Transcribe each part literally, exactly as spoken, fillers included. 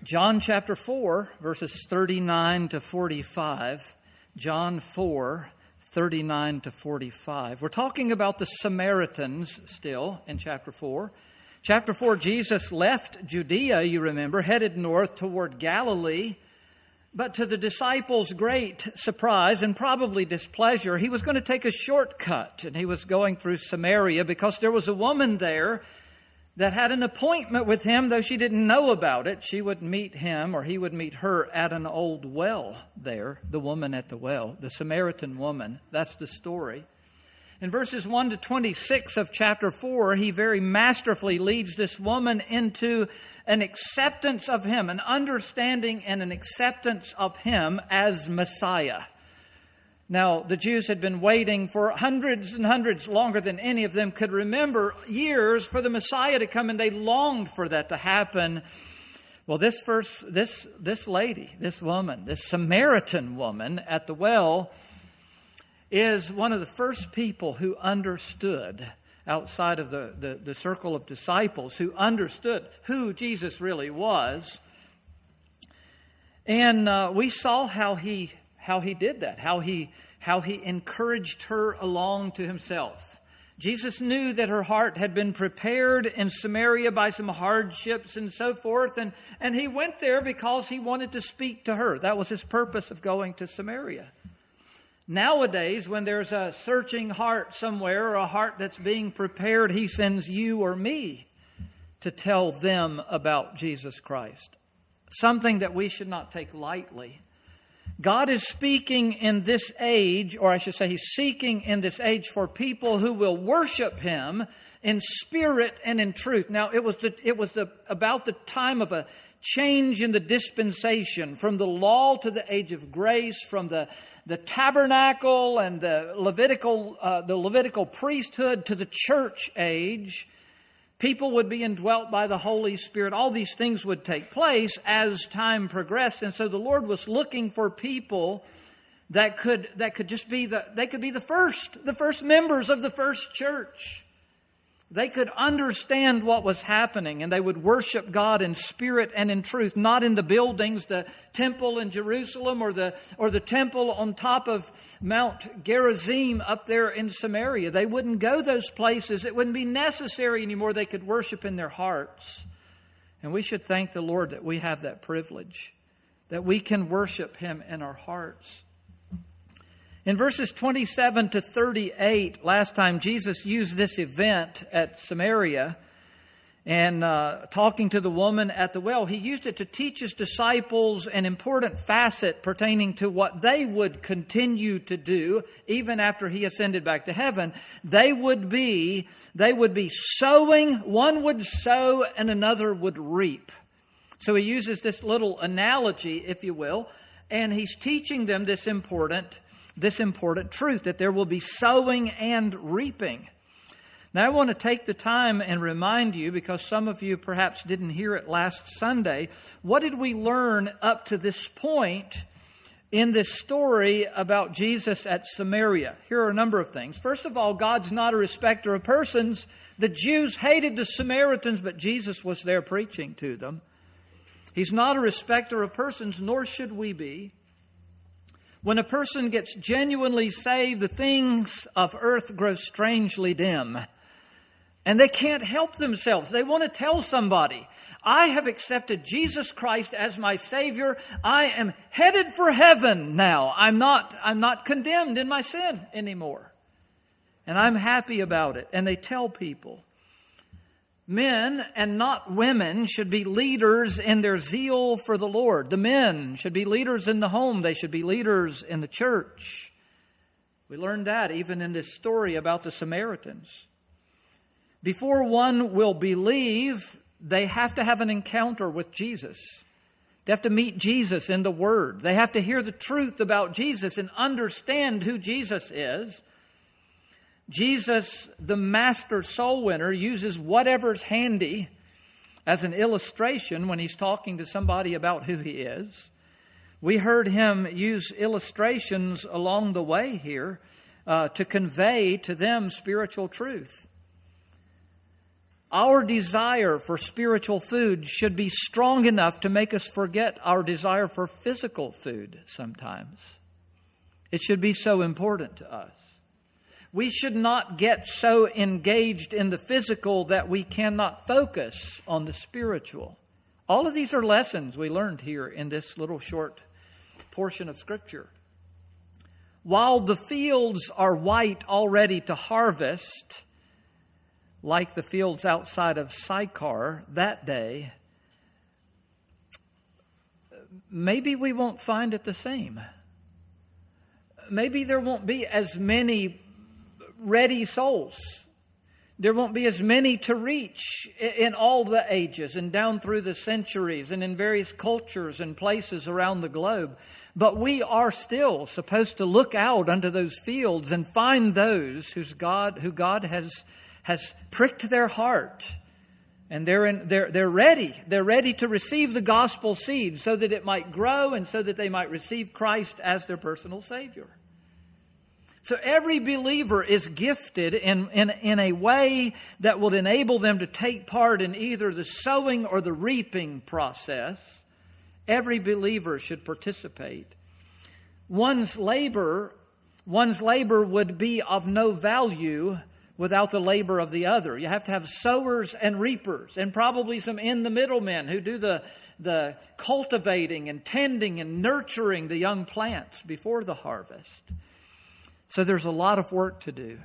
John chapter four, verses thirty-nine to forty-five. John four, thirty-nine to forty-five. We're talking about the Samaritans still in chapter four. Chapter four, Jesus left Judea, you remember, headed north toward Galilee. But to the disciples' great surprise and probably displeasure, he was going to take a shortcut. And he was going through Samaria because there was a woman there that had an appointment with him, though she didn't know about it. She would meet him, or he would meet her at an old well there, the woman at the well, the Samaritan woman. That's the story. In verses one to twenty-six of chapter four, he very masterfully leads this woman into an acceptance of him, an understanding and an acceptance of him as Messiah. Now, the Jews had been waiting for hundreds and hundreds, longer than any of them could remember, years for the Messiah to come, and they longed for that to happen. Well, this first, this this lady, this woman, this Samaritan woman at the well is one of the first people who understood, outside of the, the, the circle of disciples, who understood who Jesus really was. And uh, we saw how he how he did that, how he how he encouraged her along to himself. Jesus knew that her heart had been prepared in Samaria by some hardships and so forth, and, and he went there because he wanted to speak to her. That was his purpose of going to Samaria. Nowadays, when there's a searching heart somewhere, or a heart that's being prepared, he sends you or me to tell them about Jesus Christ. Something that we should not take lightly. God is speaking in this age, or I should say He's seeking in this age for people who will worship Him in spirit and in truth. Now, it was the, it was the, about the time of a change in the dispensation, from the law to the age of grace, from the, the tabernacle and the Levitical, uh, the Levitical priesthood to the church age. People would be indwelt by the Holy Spirit. All these things would take place as time progressed. And so the Lord was looking for people that could that could just be the they could be the first, the first members of the first church. They could understand what was happening, and they would worship God in spirit and in truth, not in the buildings, the temple in Jerusalem or the or the temple on top of Mount Gerizim up there in Samaria. They wouldn't go those places. It wouldn't be necessary anymore. They could worship in their hearts. And we should thank the Lord that we have that privilege, that we can worship Him in our hearts. In verses twenty-seven to thirty-eight, last time Jesus used this event at Samaria and uh, talking to the woman at the well, He used it to teach His disciples an important facet pertaining to what they would continue to do even after He ascended back to heaven. They would be, they would be sowing, one would sow and another would reap. So He uses this little analogy, if you will, and He's teaching them this important This important truth, that there will be sowing and reaping. Now, I want to take the time and remind you, because some of you perhaps didn't hear it last Sunday, what did we learn up to this point in this story about Jesus at Samaria? Here are a number of things. First of all, God's not a respecter of persons. The Jews hated the Samaritans, but Jesus was there preaching to them. He's not a respecter of persons, nor should we be. When a person gets genuinely saved, the things of earth grow strangely dim. And they can't help themselves. They want to tell somebody, I have accepted Jesus Christ as my Savior. I am headed for heaven now. I'm not, I'm not condemned in my sin anymore. And I'm happy about it. And they tell people. Men and not women should be leaders in their zeal for the Lord. The men should be leaders in the home. They should be leaders in the church. We learned that even in this story about the Samaritans. Before one will believe, they have to have an encounter with Jesus. They have to meet Jesus in the Word. They have to hear the truth about Jesus and understand who Jesus is. Jesus, the master soul winner, uses whatever's handy as an illustration when He's talking to somebody about who He is. We heard Him use illustrations along the way here uh, to convey to them spiritual truth. Our desire for spiritual food should be strong enough to make us forget our desire for physical food sometimes. It should be so important to us. We should not get so engaged in the physical that we cannot focus on the spiritual. All of these are lessons we learned here in this little short portion of Scripture. While the fields are white already to harvest, like the fields outside of Sychar that day, maybe we won't find it the same. Maybe there won't be as many ready souls. There won't be as many to reach in all the ages and down through the centuries and in various cultures and places around the globe. But we are still supposed to look out unto those fields and find those whose God, who God has, has pricked their heart. And they're, in, they're, they're ready. They're ready to receive the gospel seed so that it might grow and so that they might receive Christ as their personal Savior. So every believer is gifted in, in, in a way that will enable them to take part in either the sowing or the reaping process. Every believer should participate. One's labor, one's labor would be of no value without the labor of the other. You have to have sowers and reapers, and probably some in the middle men who do the, the cultivating and tending and nurturing the young plants before the harvest. So there's a lot of work to do.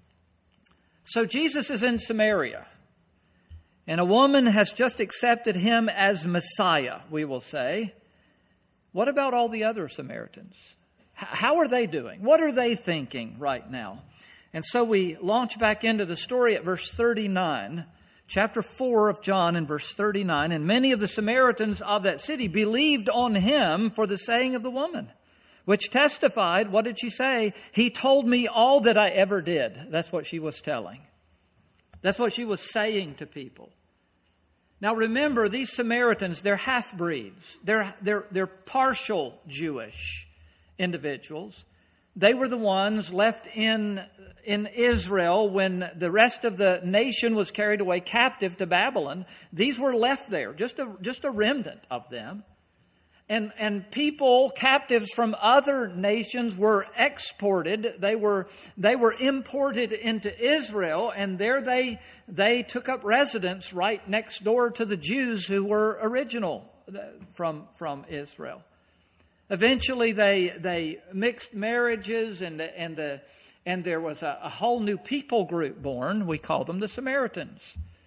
So Jesus is in Samaria, and a woman has just accepted him as Messiah, we will say. What about all the other Samaritans? How are they doing? What are they thinking right now? And so we launch back into the story at verse thirty-nine, chapter four of John and verse thirty-nine. And many of the Samaritans of that city believed on him for the saying of the woman, which testified, what did she say? He told me all that I ever did. That's what she was telling. That's what she was saying to people. Now remember, these Samaritans, they're half-breeds. They're, they're, they're partial Jewish individuals. They were the ones left in, in Israel when the rest of the nation was carried away captive to Babylon. These were left there, just a, just a remnant of them. And, and people, captives from other nations, were exported. They were, they were imported into Israel, and there they, they took up residence right next door to the Jews who were original from, from Israel. Eventually, they, they mixed marriages, and, and, the, and there was a, a whole new people group born. We call them the Samaritans.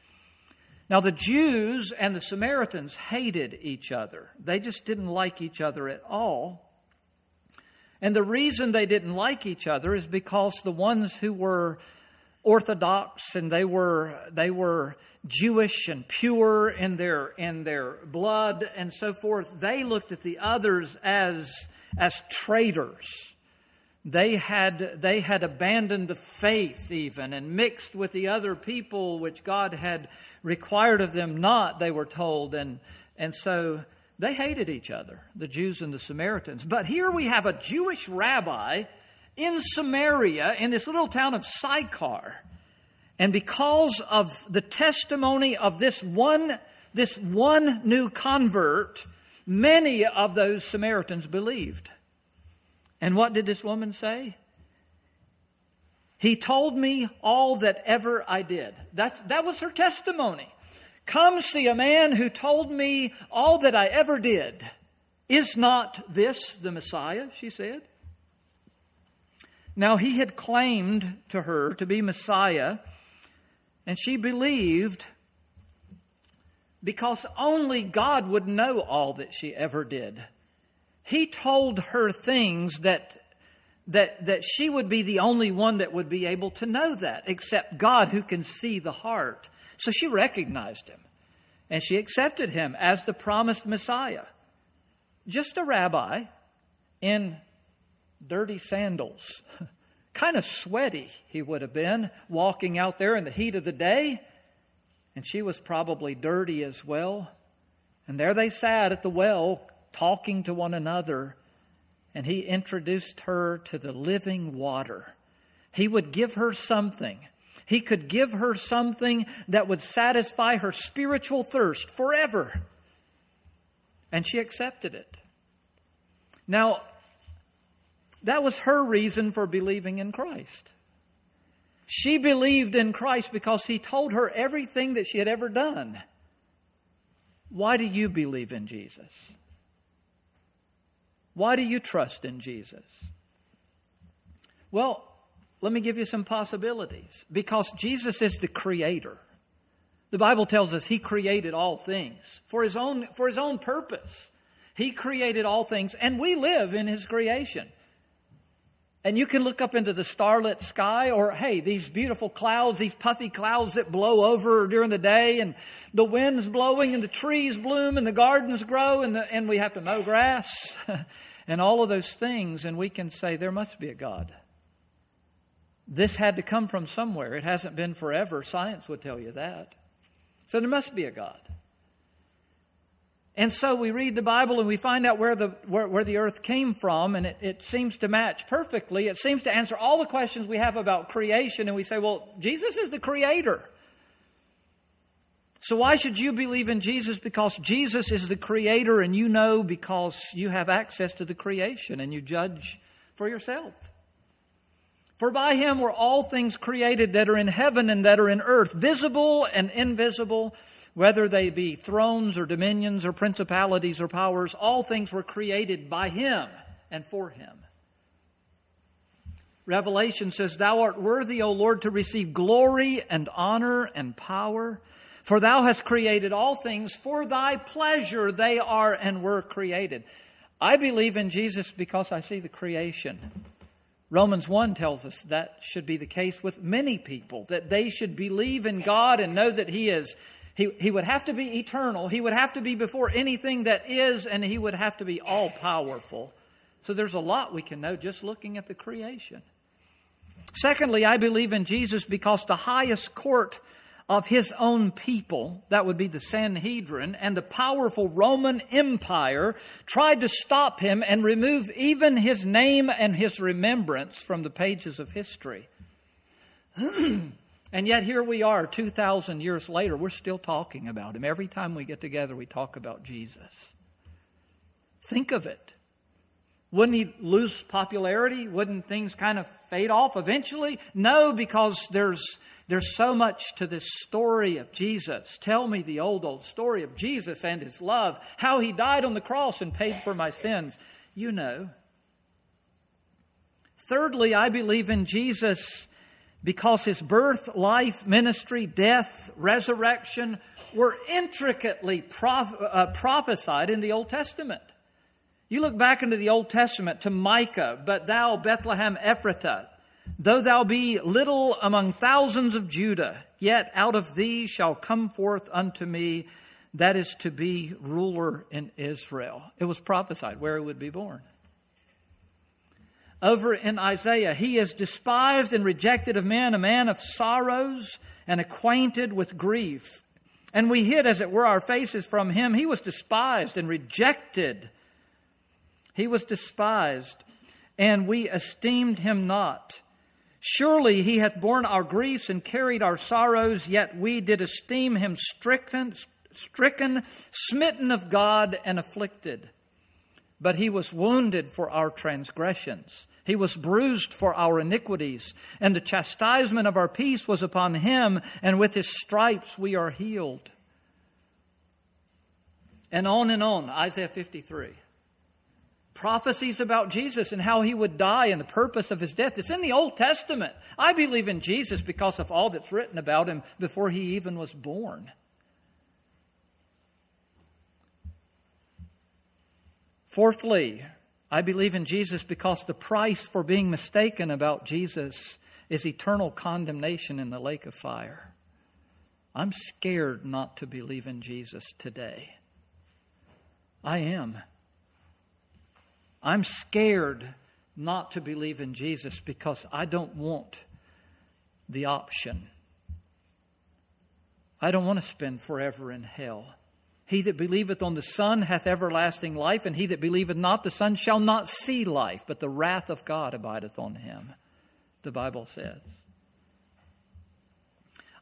Now, the Jews and the Samaritans hated each other. They just didn't like each other at all. And the reason they didn't like each other is because the ones who were Orthodox and they were they were Jewish and pure in their in their blood and so forth, they looked at the others as as traitors. They had they had abandoned the faith even and mixed with the other people which God had required of them not, they were told. And, and so they hated each other, the Jews and the Samaritans. But here we have a Jewish rabbi in Samaria, in this little town of Sychar. And because of the testimony of this one, this one new convert, many of those Samaritans believed. And what did this woman say? He told me all that ever I did. That's, that was her testimony. Come see a man who told me all that I ever did. Is not this the Messiah? She said. Now he had claimed to her to be Messiah, and she believed because only God would know all that she ever did. He told her things that That, that she would be the only one that would be able to know that, except God who can see the heart. So she recognized him, and she accepted him as the promised Messiah. Just a rabbi in dirty sandals. Kind of sweaty he would have been, walking out there in the heat of the day. And she was probably dirty as well. And there they sat at the well, talking to one another. And he introduced her to the living water. He would give her something He could give her something that would satisfy her spiritual thirst forever. And she accepted it. Now, that was her reason for believing in Christ. She believed in Christ because He told her everything that she had ever done. Why do you believe in Jesus? Why do you trust in Jesus? Well, let me give you some possibilities. Because Jesus is the Creator. The Bible tells us He created all things for His own, for His own purpose. He created all things, and we live in His creation. And you can look up into the starlit sky, or, hey, these beautiful clouds, these puffy clouds that blow over during the day, and the wind's blowing, and the trees bloom, and the gardens grow, and, the, and we have to mow grass, and all of those things, and we can say, there must be a God. This had to come from somewhere. It hasn't been forever. Science would tell you that. So there must be a God. And so we read the Bible and we find out where the where, where the earth came from, and it, it seems to match perfectly. It seems to answer all the questions we have about creation, and we say, well, Jesus is the Creator. So why should you believe in Jesus? Because Jesus is the Creator, and you know because you have access to the creation, and you judge for yourself. For by Him were all things created that are in heaven and that are in earth, visible and invisible, whether they be thrones or dominions or principalities or powers. All things were created by Him and for Him. Revelation says, Thou art worthy, O Lord, to receive glory and honor and power. For Thou hast created all things. For Thy pleasure they are and were created. I believe in Jesus because I see the creation. Romans one tells us that should be the case with many people, that they should believe in God and know that He is, He, He would have to be eternal, He would have to be before anything that is, and He would have to be all-powerful. So there's a lot we can know just looking at the creation. Secondly, I believe in Jesus because the highest court of His own people, that would be the Sanhedrin, and the powerful Roman Empire tried to stop Him and remove even His name and His remembrance from the pages of history. And yet here we are two thousand years later, we're still talking about Him. Every time we get together, we talk about Jesus. Think of it. Wouldn't He lose popularity? Wouldn't things kind of fade off eventually? No, because there's There's so much to this story of Jesus. Tell me the old, old story of Jesus and His love. How He died on the cross and paid for my sins. You know. Thirdly, I believe in Jesus because His birth, life, ministry, death, resurrection were intricately proph- uh, prophesied in the Old Testament. You look back into the Old Testament to Micah, but thou, Bethlehem Ephratah, though thou be little among thousands of Judah, yet out of thee shall come forth unto me that is to be ruler in Israel. It was prophesied where He would be born. Over in Isaiah, He is despised and rejected of men, a man of sorrows and acquainted with grief. And we hid, as it were, our faces from Him. He was despised and rejected. He was despised, and we esteemed Him not. Surely He hath borne our griefs and carried our sorrows, yet we did esteem Him stricken, stricken, smitten of God, and afflicted. But He was wounded for our transgressions. He was bruised for our iniquities. And the chastisement of our peace was upon Him, and with His stripes we are healed. And on and on, Isaiah fifty-three. Prophecies about Jesus and how He would die and the purpose of His death. It's in the Old Testament. I believe in Jesus because of all that's written about Him before He even was born. Fourthly, I believe in Jesus because the price for being mistaken about Jesus is eternal condemnation in the lake of fire. I'm scared not to believe in Jesus today. I am. I'm scared not to believe in Jesus because I don't want the option. I don't want to spend forever in hell. He that believeth on the Son hath everlasting life, and he that believeth not the Son shall not see life, but the wrath of God abideth on him, the Bible says.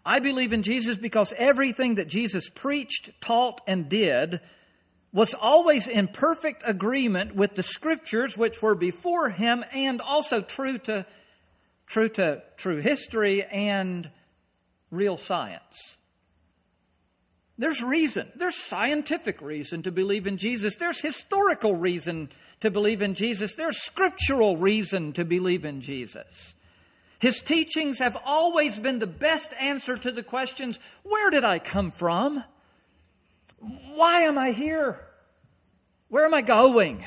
I believe in Jesus because everything that Jesus preached, taught, and did was always in perfect agreement with the Scriptures, which were before him, and also true to true to true history and real science. There's reason. There's scientific reason to believe in Jesus. There's historical reason to believe in Jesus. There's scriptural reason to believe in Jesus. His teachings have always been the best answer to the questions, where did I come from? Why am I here? Where am I going?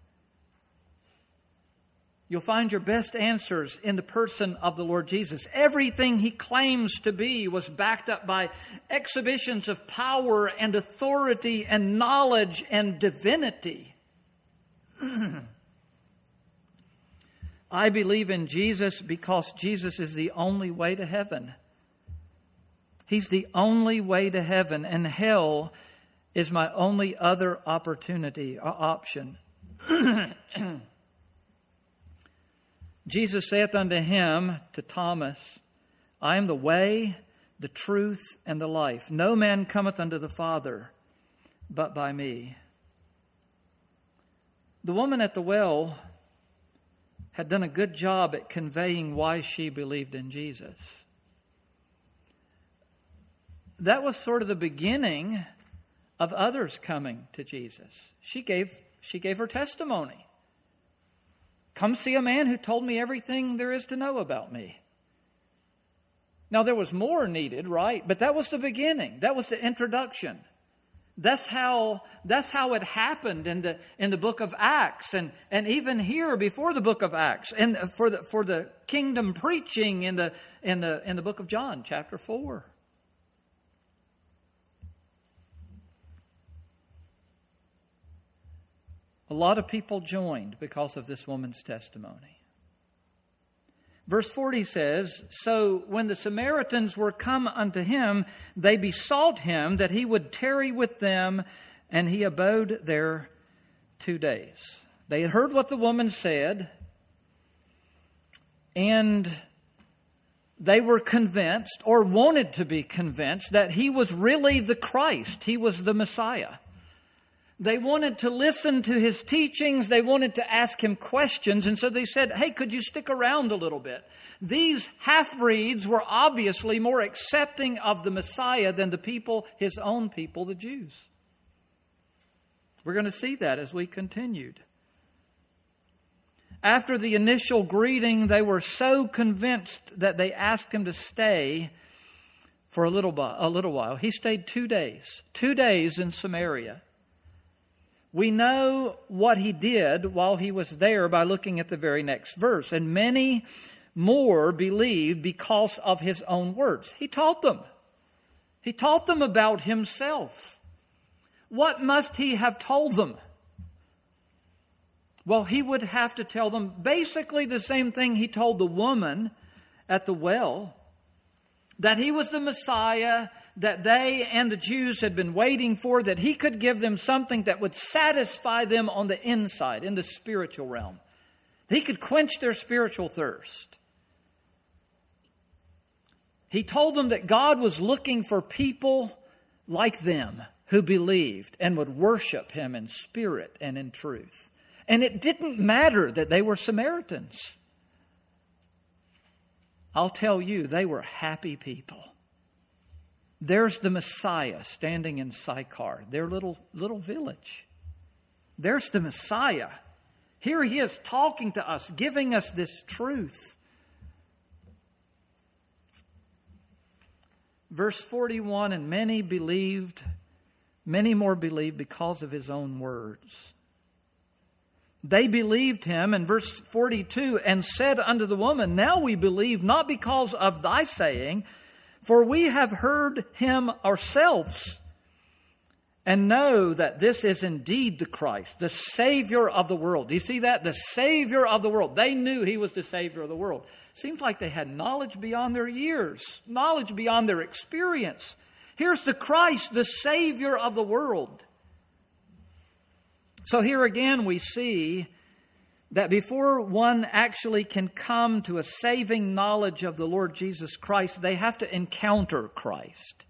You'll find your best answers in the person of the Lord Jesus. Everything he claims to be was backed up by exhibitions of power and authority and knowledge and divinity. I believe in Jesus because Jesus is the only way to heaven. He's the only way to heaven, and hell is my only other opportunity or option. Jesus saith unto him, to Thomas, I am the way, the truth, and the life. No man cometh unto the Father but by me. The woman at the well had done a good job at conveying why she believed in Jesus. That was sort of the beginning of others coming to Jesus. She gave, she gave her testimony. Come see a man who told me everything there is to know about me. Now, there was more needed, right? But that was the beginning. That was the introduction. That's how, that's how it happened in the, in the book of Acts, and, and even here before the book of Acts, and for the, for the kingdom preaching in the, in the, in the book of John, chapter four. A lot of people joined because of this woman's testimony. Verse forty says, So when the Samaritans were come unto him, they besought him that he would tarry with them, and he abode there two days. They had heard what the woman said, and they were convinced, or wanted to be convinced, that he was really the Christ. He was the Messiah. They wanted to listen to his teachings. They wanted to ask him questions. And so they said, hey, could you stick around a little bit? These half-breeds were obviously more accepting of the Messiah than the people, his own people, the Jews. We're going to see that as we continued. After the initial greeting, they were so convinced that they asked him to stay for a little, a little while. He stayed two days, two days in Samaria. We know what he did while he was there by looking at the very next verse. And many more believed because of his own words. He taught them. He taught them about himself. What must he have told them? Well, he would have to tell them basically the same thing he told the woman at the well. That he was the Messiah, that they and the Jews had been waiting for, that he could give them something that would satisfy them on the inside, in the spiritual realm. He could quench their spiritual thirst. He told them that God was looking for people like them who believed and would worship him in spirit and in truth. And it didn't matter that they were Samaritans. I'll tell you, they were happy people. There's the Messiah standing in Sychar, their little, little village. There's the Messiah. Here he is talking to us, giving us this truth. Verse forty-one, and many believed, many more believed because of his own words. They believed him, in verse forty-two, and said unto the woman, Now we believe, not because of thy saying, for we have heard him ourselves, and know that this is indeed the Christ, the Savior of the world. Do you see that? The Savior of the world. They knew he was the Savior of the world. Seems like they had knowledge beyond their years, knowledge beyond their experience. Here's the Christ, the Savior of the world. So here again we see that before one actually can come to a saving knowledge of the Lord Jesus Christ, they have to encounter Christ.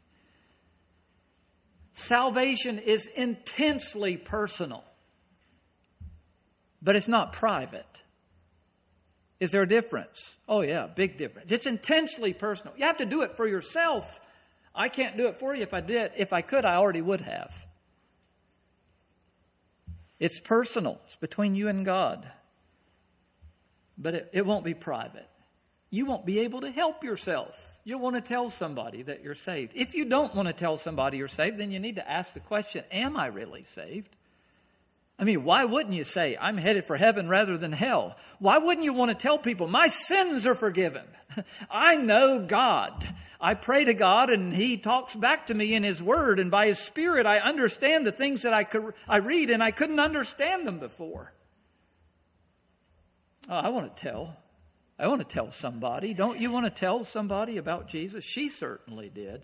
Salvation is intensely personal, but it's not private. Is there a difference? Oh yeah, big difference. It's intensely personal. You have to do it for yourself. I can't do it for you. If I did, if I could, I already would have. It's personal. It's between you and God. But it, it won't be private. You won't be able to help yourself. You'll want to tell somebody that you're saved. If you don't want to tell somebody you're saved, then you need to ask the question, am I really saved? I mean, why wouldn't you say, I'm headed for heaven rather than hell? Why wouldn't you want to tell people, my sins are forgiven? I know God. I pray to God and He talks back to me in His Word. And by His Spirit, I understand the things that I could, I read and I couldn't understand them before. Oh, I want to tell. I want to tell somebody. Don't you want to tell somebody about Jesus? She certainly did.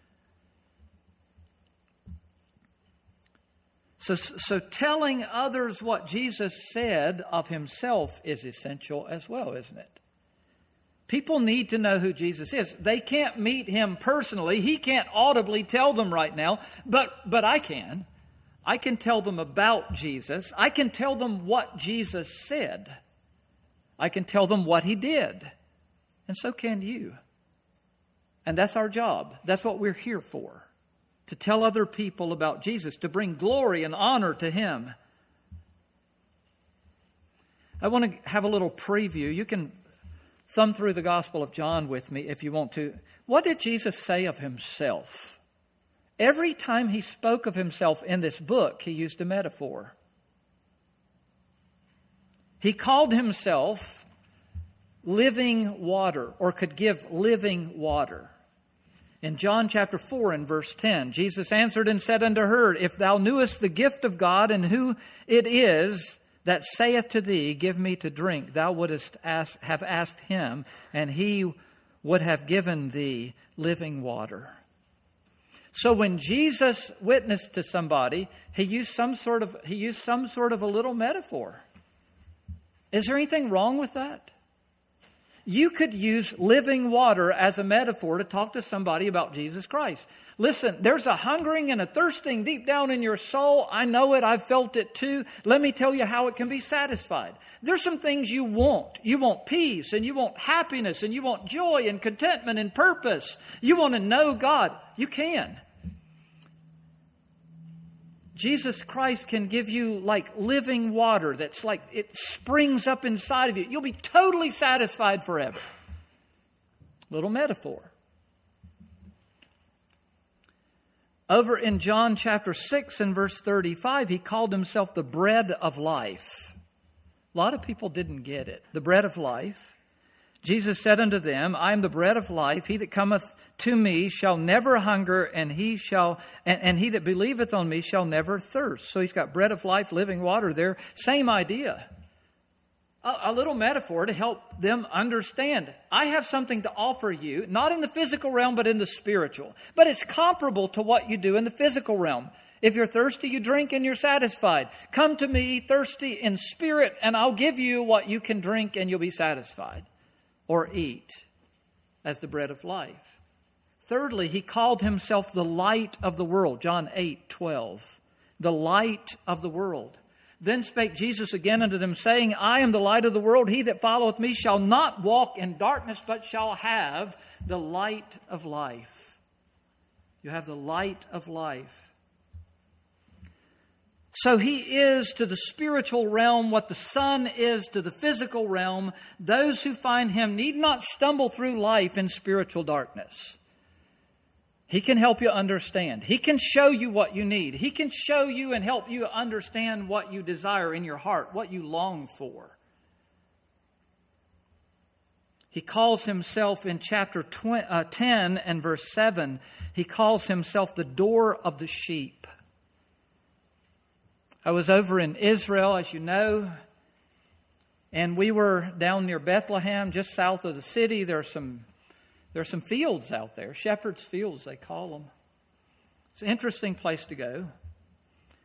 So, so telling others what Jesus said of Himself is essential as well, isn't it? People need to know who Jesus is. They can't meet Him personally. He can't audibly tell them right now, but, but I can. I can tell them about Jesus. I can tell them what Jesus said. I can tell them what He did. And so can you. And that's our job. That's what we're here for. To tell other people about Jesus, to bring glory and honor to Him. I want to have a little preview. You can thumb through the Gospel of John with me if you want to. What did Jesus say of Himself? Every time He spoke of Himself in this book, He used a metaphor. He called Himself living water, or could give living water. In John chapter four and verse ten, Jesus answered and said unto her, If thou knewest the gift of God, and who it is that saith to thee, Give me to drink, thou wouldest ask, have asked Him, and He would have given thee living water. So when Jesus witnessed to somebody, He used some sort of, he used some sort of a little metaphor. Is there anything wrong with that? You could use living water as a metaphor to talk to somebody about Jesus Christ. Listen, there's a hungering and a thirsting deep down in your soul. I know it. I've felt it too. Let me tell you how it can be satisfied. There's some things you want. You want peace, and you want happiness, and you want joy and contentment and purpose. You want to know God. You can. Jesus Christ can give you like living water that's like it springs up inside of you. You'll be totally satisfied forever. Little metaphor. Over in John chapter six and verse thirty-five, He called Himself the bread of life. A lot of people didn't get it. The bread of life. Jesus said unto them, I am the bread of life. He that cometh to me shall never hunger, and he shall, and, and he that believeth on me shall never thirst. So He's got bread of life, living water there. Same idea. A, a little metaphor to help them understand. I have something to offer you, not in the physical realm, but in the spiritual. But it's comparable to what you do in the physical realm. If you're thirsty, you drink and you're satisfied. Come to me thirsty in spirit, and I'll give you what you can drink and you'll be satisfied. Or eat as the bread of life. Thirdly, He called Himself the light of the world. John eight twelve. The light of the world. Then spake Jesus again unto them, saying, I am the light of the world. He that followeth me shall not walk in darkness, but shall have the light of life. You have the light of life. So He is to the spiritual realm what the sun is to the physical realm. Those who find Him need not stumble through life in spiritual darkness. He can help you understand. He can show you what you need. He can show you and help you understand what you desire in your heart, what you long for. He calls Himself in chapter ten and verse seven, He calls Himself the door of the sheep. I was over in Israel, as you know, and we were down near Bethlehem, just south of the city. There are some, there are some fields out there, shepherds' fields they call them. It's an interesting place to go.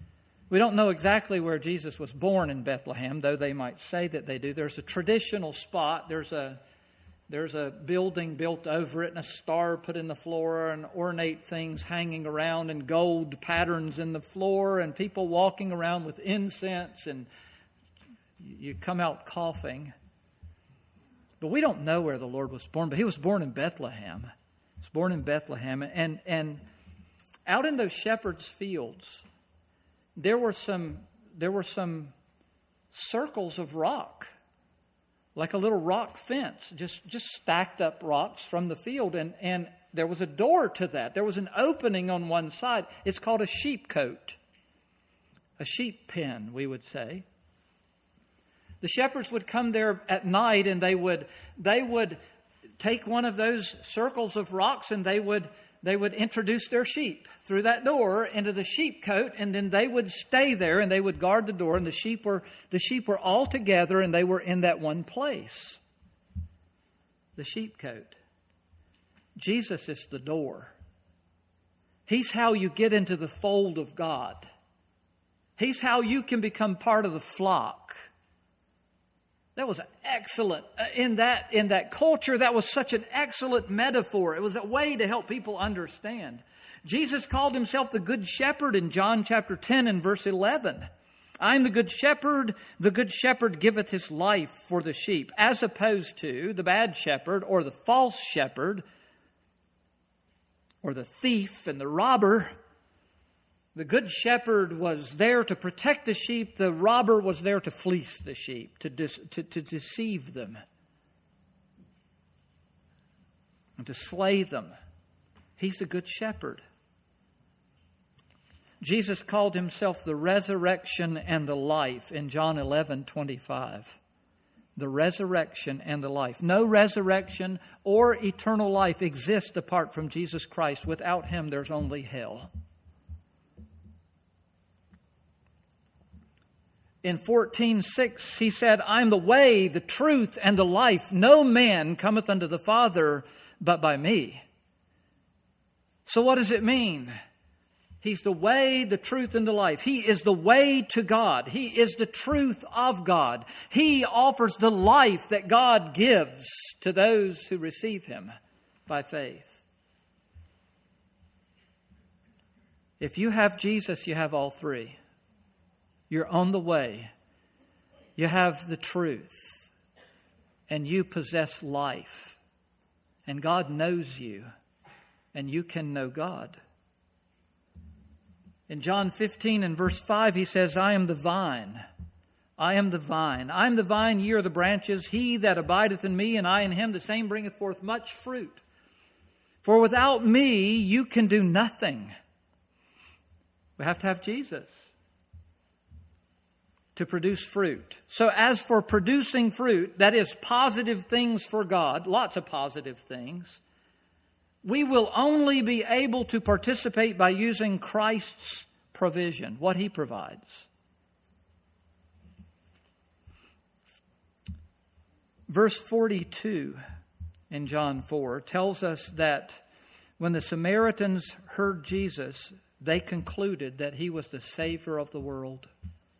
We don't know exactly where Jesus was born in Bethlehem, though they might say that they do. There's a traditional spot. There's a there's a building built over it and a star put in the floor and ornate things hanging around and gold patterns in the floor and people walking around with incense, and you come out coughing. But we don't know where the Lord was born, but He was born in Bethlehem. He was born in Bethlehem. And, and out in those shepherds' fields, there were some there were some circles of rock, like a little rock fence, just, just stacked up rocks from the field. And, and there was a door to that. There was an opening on one side. It's called a sheepcote, a sheep pen, we would say. The shepherds would come there at night, and they would they would take one of those circles of rocks, and they would they would introduce their sheep through that door into the sheepcote, and then they would stay there and they would guard the door, and the sheep were the sheep were all together, and they were in that one place. The sheepcote. Jesus is the door. He's how you get into the fold of God. He's how you can become part of the flock. That was excellent. In that, in that culture, that was such an excellent metaphor. It was a way to help people understand. Jesus called Himself the Good Shepherd in John chapter ten and verse eleven. I am the Good Shepherd. The Good Shepherd giveth His life for the sheep. As opposed to the bad shepherd or the false shepherd or the thief and the robber. The Good Shepherd was there to protect the sheep. The robber was there to fleece the sheep, to, dis- to, to deceive them, and to slay them. He's the Good Shepherd. Jesus called Himself the resurrection and the life in John eleven twenty-five. The resurrection and the life. No resurrection or eternal life exists apart from Jesus Christ. Without Him, there's only hell. In fourteen six, He said, I am the way, the truth, and the life. No man cometh unto the Father but by me. So what does it mean? He's the way, the truth, and the life. He is the way to God. He is the truth of God. He offers the life that God gives to those who receive Him by faith. If you have Jesus, you have all three. You're on the way. You have the truth. And you possess life. And God knows you. And you can know God. In John fifteen and verse five, He says, I am the vine. I am the vine. I am the vine, ye are the branches. He that abideth in me, and I in him, the same bringeth forth much fruit. For without me, you can do nothing. We have to have Jesus to produce fruit. So as for producing fruit, that is positive things for God, lots of positive things, we will only be able to participate by using Christ's provision, what He provides. Verse forty-two in John four tells us that when the Samaritans heard Jesus, they concluded that He was the Savior of the world.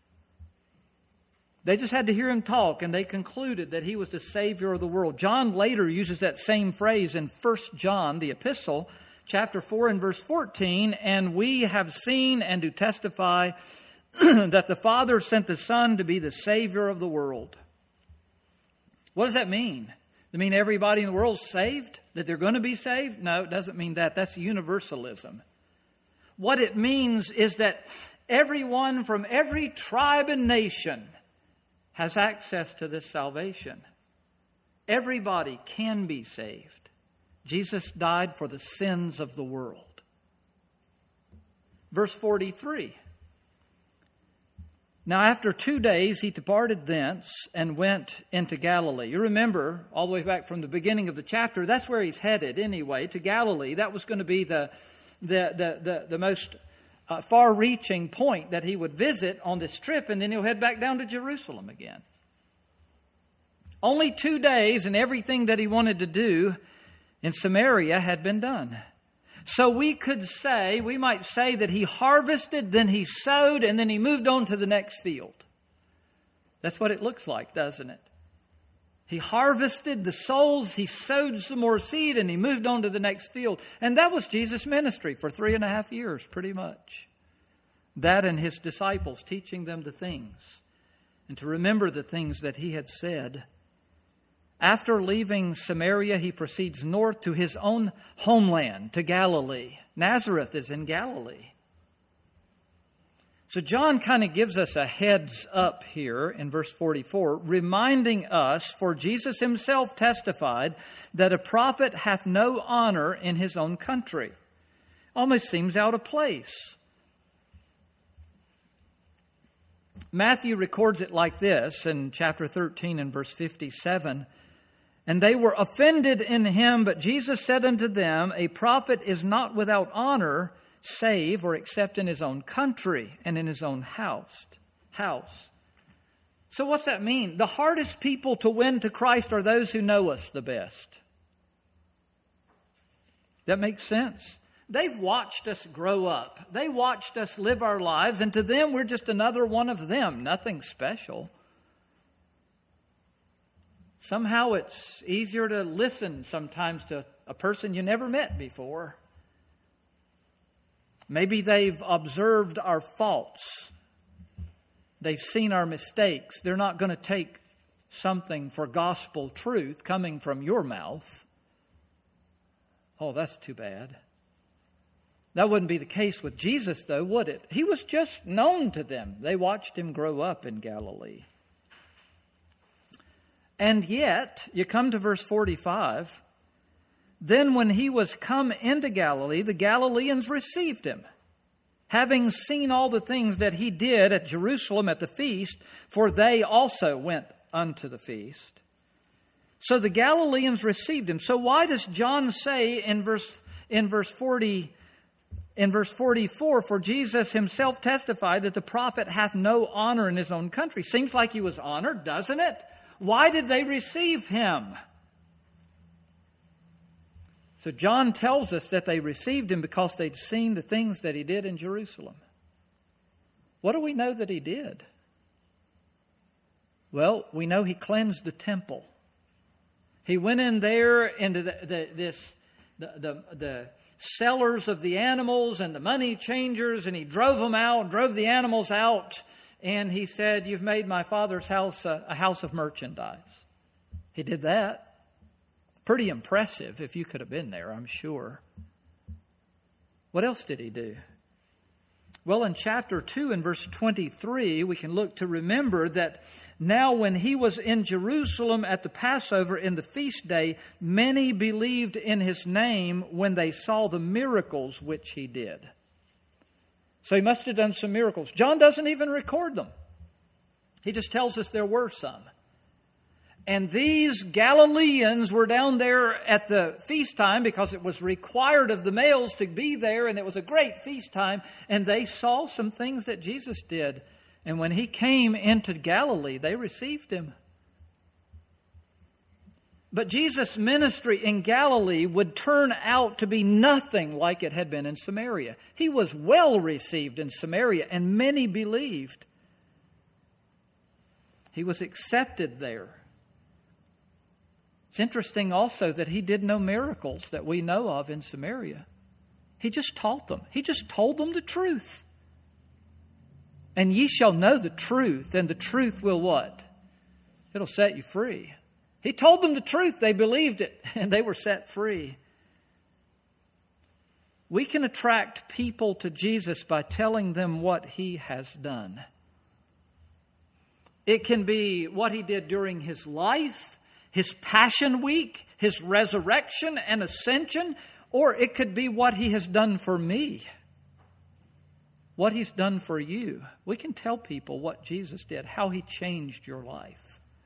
They just had to hear Him talk, and they concluded that He was the Savior of the world. John later uses that same phrase in First John, the epistle, chapter four and verse fourteen, and we have seen and do testify that the Father sent the Son to be the Savior of the world. What does that mean? Does it mean everybody in the world is saved? That they're going to be saved? No, it doesn't mean that. That's universalism. What it means is that everyone from every tribe and nation has access to this salvation. Everybody can be saved. Jesus died for the sins of the world. Verse forty-three. Now after two days he departed thence and went into Galilee. You remember, all the way back from the beginning of the chapter, that's where he's headed anyway, to Galilee. That was going to be the, the, the, the, the most Uh, far-reaching point that he would visit on this trip, and then he'll head back down to Jerusalem again. Only two days, and everything that he wanted to do in Samaria had been done. So we could say, we might say that he harvested, then he sowed, and then he moved on to the next field. That's what it looks like, doesn't it? He harvested the souls, he sowed some more seed, and he moved on to the next field. And that was Jesus' ministry for three and a half years, pretty much. That and his disciples, teaching them the things and to remember the things that he had said. After leaving Samaria, he proceeds north to his own homeland, to Galilee. Nazareth is in Galilee. So John kind of gives us a heads up here in verse forty-four, reminding us, for Jesus himself testified that a prophet hath no honor in his own country. Almost seems out of place. Matthew records it like this in chapter thirteen and verse fifty-seven. And they were offended in him, but Jesus said unto them, a prophet is not without honor, save or except in his own country and in his own house. House. So what's that mean? The hardest people to win to Christ are those who know us the best. That makes sense. They've watched us grow up. They watched us live our lives, and to them, we're just another one of them. Nothing special. Somehow it's easier to listen sometimes to a person you never met before. Maybe they've observed our faults. They've seen our mistakes. They're not going to take something for gospel truth coming from your mouth. Oh, that's too bad. That wouldn't be the case with Jesus, though, would it? He was just known to them. They watched him grow up in Galilee. And yet, you come to verse forty-five, then when he was come into Galilee, the Galileans received him, having seen all the things that he did at Jerusalem at the feast, for they also went unto the feast. So the Galileans received him. So why does John say in verse in verse forty, in verse forty-four, for Jesus himself testified that the prophet hath no honor in his own country? Seems like he was honored, doesn't it? Why did they receive him? So John tells us that they received him because they'd seen the things that he did in Jerusalem. What do we know that he did? Well, we know he cleansed the temple. He went in there into the, the, this, the, the, the sellers of the animals and the money changers, and he drove them out, drove the animals out. And he said, you've made my Father's house a, a house of merchandise. He did that. Pretty impressive if you could have been there, I'm sure. What else did he do? Well, in chapter two and verse twenty-three, we can look to remember that now when he was in Jerusalem at the Passover in the feast day, many believed in his name when they saw the miracles which he did. So he must have done some miracles. John doesn't even record them. He just tells us there were some. And these Galileans were down there at the feast time because it was required of the males to be there, and it was a great feast time. And they saw some things that Jesus did. And when he came into Galilee, they received him. But Jesus' ministry in Galilee would turn out to be nothing like it had been in Samaria. He was well received in Samaria, and many believed. He was accepted there. It's interesting also that he did no miracles that we know of in Samaria. He just taught them. He just told them the truth. And ye shall know the truth, and the truth will what? It'll set you free. He told them the truth. They believed it, and they were set free. We can attract people to Jesus by telling them what he has done. It can be what he did during his life, his Passion Week, his resurrection and ascension, or it could be what he has done for me, what he's done for you. We can tell people what Jesus did, how he changed your life.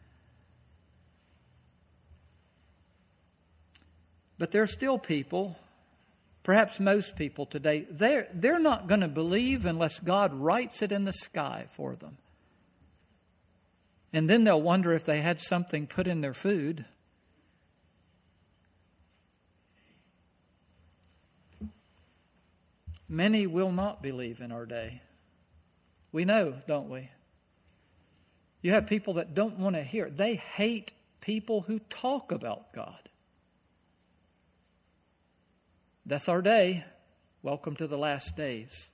But there are still people, perhaps most people today, they're, they're not going to believe unless God writes it in the sky for them. And then they'll wonder if they had something put in their food. Many will not believe in our day. We know, don't we? You have people that don't want to hear. They hate people who talk about God. That's our day. Welcome to the last days.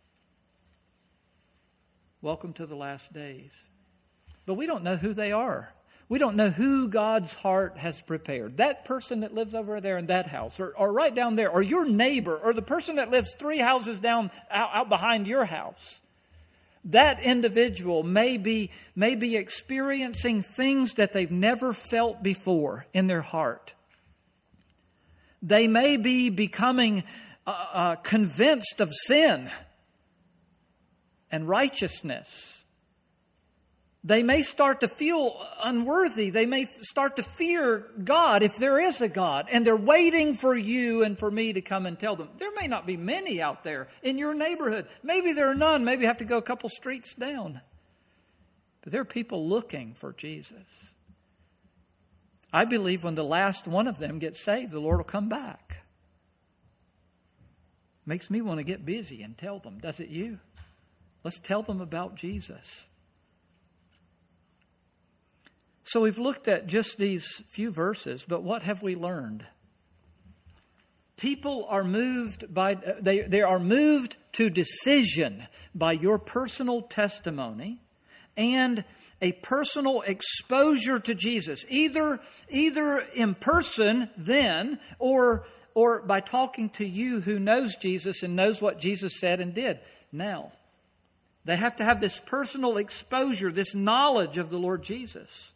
Welcome to the last days. But we don't know who they are. We don't know who God's heart has prepared. That person that lives over there in that house, or, or right down there, or your neighbor, or the person that lives three houses down out, out behind your house. That individual may be, may be experiencing things that they've never felt before in their heart. They may be becoming uh, uh, convinced of sin and righteousness. They may start to feel unworthy. They may start to fear God if there is a God. And they're waiting for you and for me to come and tell them. There may not be many out there in your neighborhood. Maybe there are none. Maybe you have to go a couple streets down. But there are people looking for Jesus. I believe when the last one of them gets saved, the Lord will come back. Makes me want to get busy and tell them. Does it you? Let's tell them about Jesus. So we've looked at just these few verses, but what have we learned? People are moved by, they, they are moved to decision by your personal testimony and a personal exposure to Jesus, either, either in person then or, or by talking to you who knows Jesus and knows what Jesus said and did now. They have to have this personal exposure, this knowledge of the Lord Jesus.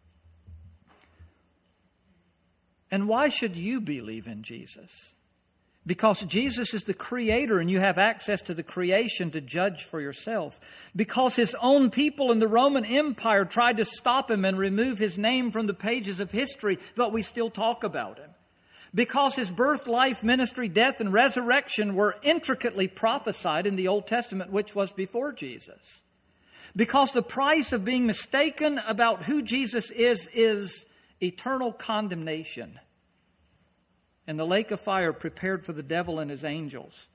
And why should you believe in Jesus? Because Jesus is the Creator and you have access to the creation to judge for yourself. Because His own people in the Roman Empire tried to stop Him and remove His name from the pages of history, but we still talk about Him. Because His birth, life, ministry, death, and resurrection were intricately prophesied in the Old Testament, which was before Jesus. Because the price of being mistaken about who Jesus is is eternal condemnation and the lake of fire prepared for the devil and his angels.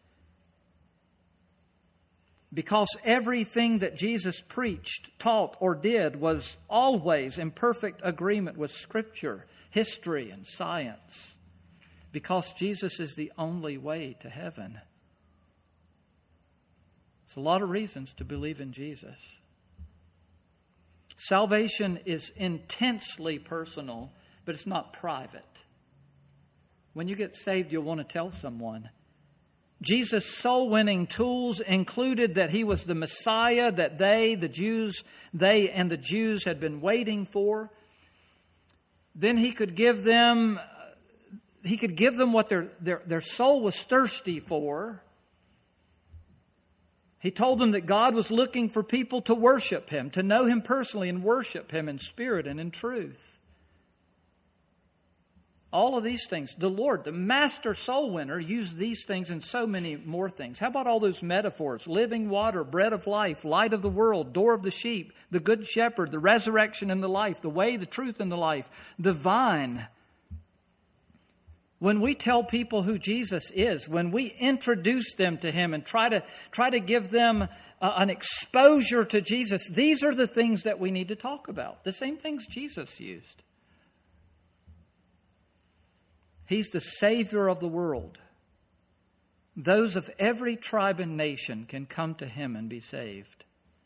Because everything that Jesus preached, taught, or did was always in perfect agreement with Scripture, history, and science. Because Jesus is the only way to heaven. It's a lot of reasons to believe in Jesus. Salvation is intensely personal, but it's not private. When you get saved, you'll want to tell someone. Jesus' soul-winning tools included that He was the Messiah that they, the Jews, they and the Jews had been waiting for. Then He could give them, He could give them what their, their, their soul was thirsty for. He told them that God was looking for people to worship Him, to know Him personally and worship Him in spirit and in truth. All of these things. The Lord, the master soul winner, used these things and so many more things. How about all those metaphors? Living water, bread of life, light of the world, door of the sheep, the good shepherd, the resurrection and the life, the way, the truth, and the life, the vine. When we tell people who Jesus is, when we introduce them to Him and try to try to give them uh, an exposure to Jesus, these are the things that we need to talk about. The same things Jesus used. He's the Savior of the world. Those of every tribe and nation can come to Him and be saved.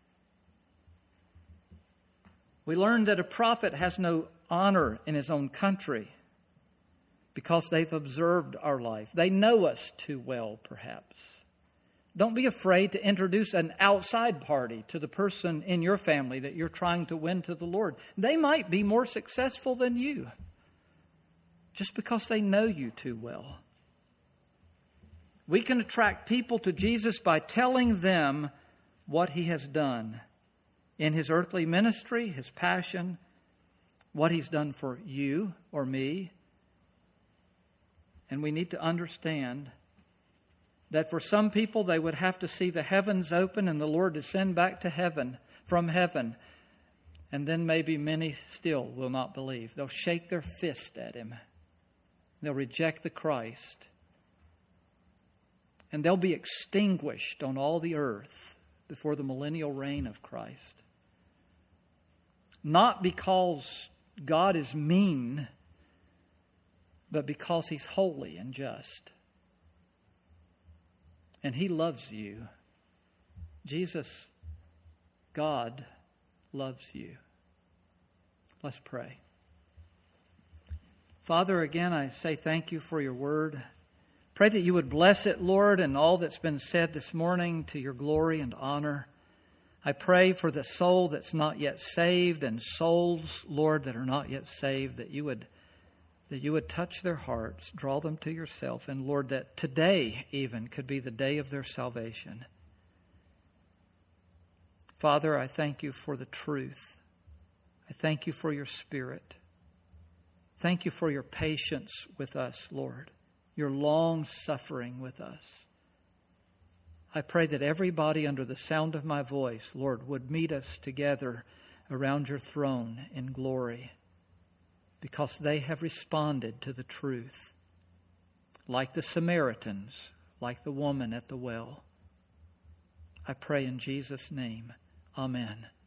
We learned that a prophet has no honor in his own country because they've observed our life. They know us too well, perhaps. Don't be afraid to introduce an outside party to the person in your family that you're trying to win to the Lord. They might be more successful than you just because they know you too well. We can attract people to Jesus by telling them what He has done in His earthly ministry, His passion, what He's done for you or me. And we need to understand that for some people, they would have to see the heavens open and the Lord descend back to heaven, from heaven. And then maybe many still will not believe. They'll shake their fist at Him. They'll reject the Christ. and they'll be extinguished on all the earth before the millennial reign of Christ. Not because God is mean, but because He's holy and just. And He loves you. Jesus, God, loves you. Let's pray. Father, again, I say thank you for your word. Pray that you would bless it, Lord, and all that's been said this morning to your glory and honor. I pray for the soul that's not yet saved and souls, Lord, that are not yet saved, that you would that you would touch their hearts, draw them to yourself, and Lord, that today even could be the day of their salvation. Father, I thank you for the truth. I thank you for your Spirit. Thank you for your patience with us, Lord, your long suffering with us. I pray that everybody under the sound of my voice, Lord, would meet us together around your throne in glory because they have responded to the truth, like the Samaritans, like the woman at the well. I pray in Jesus' name. Amen.